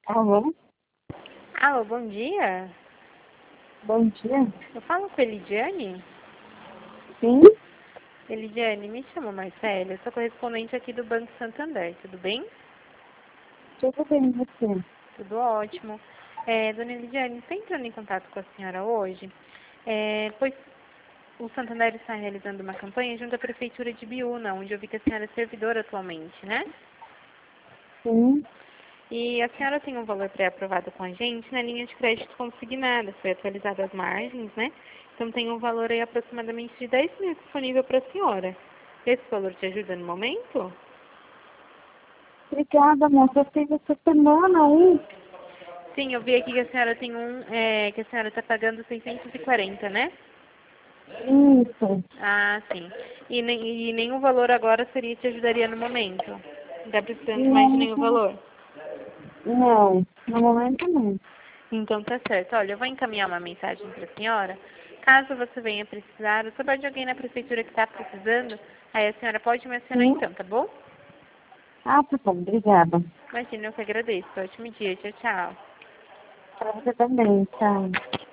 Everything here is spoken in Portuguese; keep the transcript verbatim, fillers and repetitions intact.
Alô? Alô, bom dia. Bom dia. Eu falo com a Elidiane? Sim? Elidiane, me chamo Marcela, eu sou correspondente aqui do Banco Santander, tudo bem? Tudo bem, e você? Tudo ótimo. É, dona Elidiane, estou entrando em contato com a senhora hoje, é, pois o Santander está realizando uma campanha junto à Prefeitura de Biúna, onde eu vi que a senhora é servidora atualmente, né? Sim. E a senhora tem um valor pré-aprovado com a gente na linha de crédito consignada, foi atualizada as margens, né? Então tem um valor aí aproximadamente de dez mil disponível para a senhora. Esse valor te ajuda no momento? Obrigada, moça. Eu fiz essa semana aí. Sim, eu vi aqui que a senhora tem um, é, que a senhora está pagando seiscentos e quarenta, né? Isso. Ah, sim. E, nem, e nenhum valor agora seria te ajudaria no momento? Não está precisando de mais de Não, nenhum valor? não. No momento, não. Então tá certo. Olha, eu vou encaminhar uma mensagem para a senhora. Caso você venha precisar, ou souber de alguém na prefeitura que está precisando, aí a senhora pode me acionar Sim? então, tá bom? Ah, tá bom. Obrigada. Imagina, eu que agradeço. Ótimo dia. Tchau, tchau. Pra você também. Tchau.